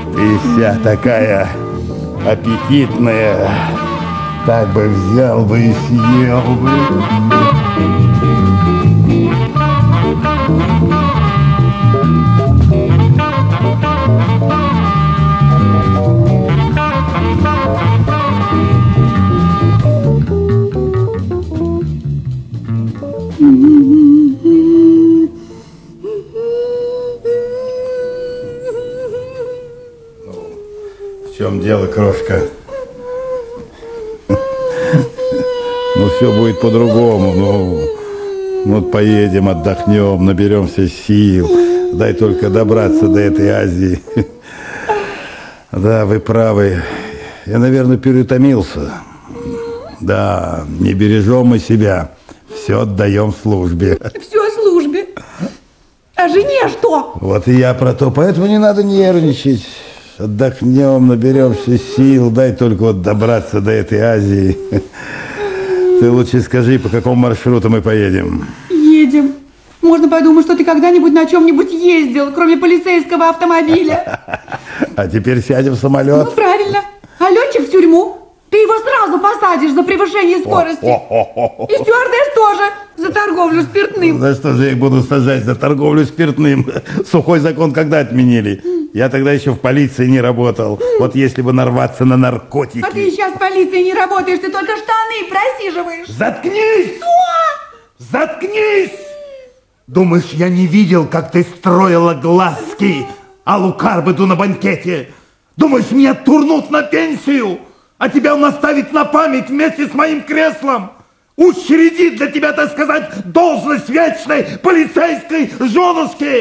Ты вся такая аппетитная. Так бы взял бы и съел бы. В чем дело, крошка? Ну, все будет по-другому. Ну, вот поедем, отдохнем, наберемся сил. Дай только добраться до этой Азии. Да, вы правы. Я, наверное, переутомился. Да, не бережем мы себя. Все отдаем службе. Все службе. А жене что? Вот и я про то. Поэтому не надо нервничать. Отдохнем, наберемся сил. Дай только вот добраться до этой Азии. Ты лучше скажи, по какому маршруту мы поедем? Едем. Можно подумать, что ты когда-нибудь на чем-нибудь ездил, кроме полицейского автомобиля. А теперь сядем в самолет. Ну, правильно. А летчик в тюрьму. Ты его сразу посадишь за превышение скорости. И стюардесс тоже за торговлю спиртным. За что же я их буду сажать? За торговлю спиртным. Сухой закон когда отменили? Я тогда еще в полиции не работал. Вот если бы нарваться на наркотики. А ты сейчас в полиции не работаешь, ты только штаны просиживаешь. Заткнись! Что? Заткнись! Думаешь, я не видел, как ты строила глазки Аллу Карбыду на банкете? Думаешь, меня турнут на пенсию? А тебя он оставит на память вместе с моим креслом? Учредит для тебя, так сказать, должность вечной полицейской женушки.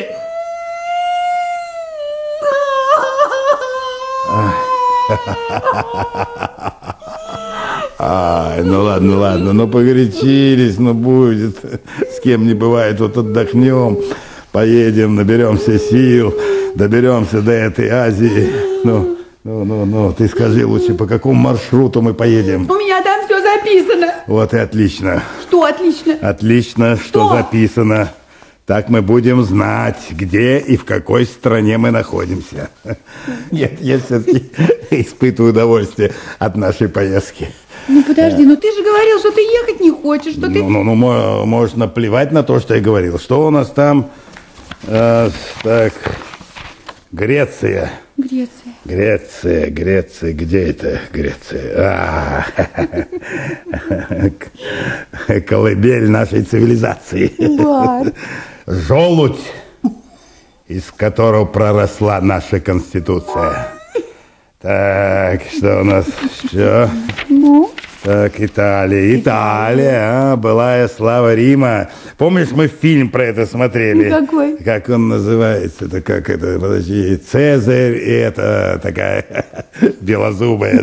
Ай, ну ладно, ну погорячились, ну будет. С кем не бывает, вот отдохнем, поедем, наберемся сил, доберемся до этой Азии. Ну, ты скажи лучше, по какому маршруту мы поедем? У меня там все записано. Вот и отлично. Что отлично? Отлично, что записано. Так мы будем знать, где и в какой стране мы находимся. Нет, я все-таки испытываю удовольствие от нашей поездки. Ну подожди, ну ты же говорил, что ты ехать не хочешь, что ты... Ну, можешь наплевать на то, что я говорил. Что у нас там? Так, Греция. Греция, где это Греция? Колыбель нашей цивилизации. Желудь, из которого проросла наша Конституция. Так, что у нас еще? Ну? Так, Италия, былая слава Рима. Помнишь, мы фильм про это смотрели? Ну, какой? Как он называется? Это как это, подожди, Цезарь и это такая белозубая,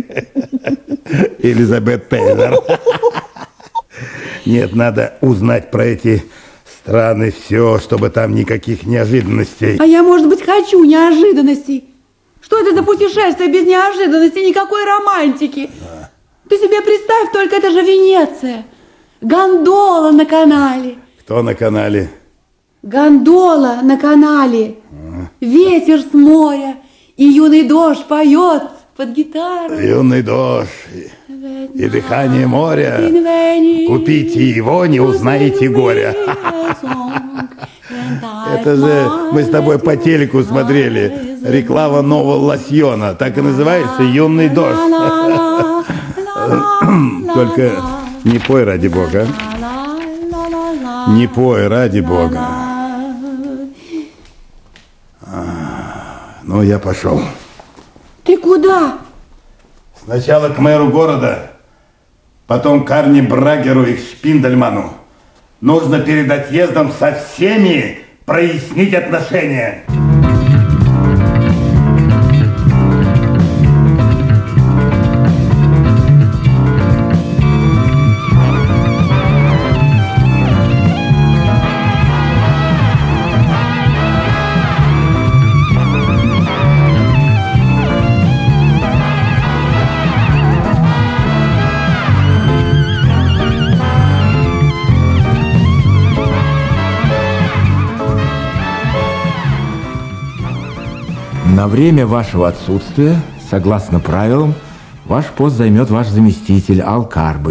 Элизабет Тейлор. Нет, надо узнать про эти страны все, чтобы там никаких неожиданностей. А я, может быть, хочу неожиданностей. Что это за путешествие без неожиданностей, никакой романтики? Ты себе представь, только это же Венеция. Гондола на канале. Кто на канале? Гондола на канале. Ветер с моря. И юный дождь поет под гитару. Юный дождь и дыхание моря. Купите его, не узнаете горя. Это же мы с тобой по телеку смотрели. Реклама нового лосьона. Так и называется «Юный дождь». Только не пой, ради бога. Не пой, ради бога. Ну, я пошел. Ты куда? Сначала к мэру города, потом к Арни Брагеру и к Шпиндельману. Нужно перед отъездом со всеми прояснить отношения. На время вашего отсутствия, согласно правилам, ваш пост займет ваш заместитель Ал Карбы.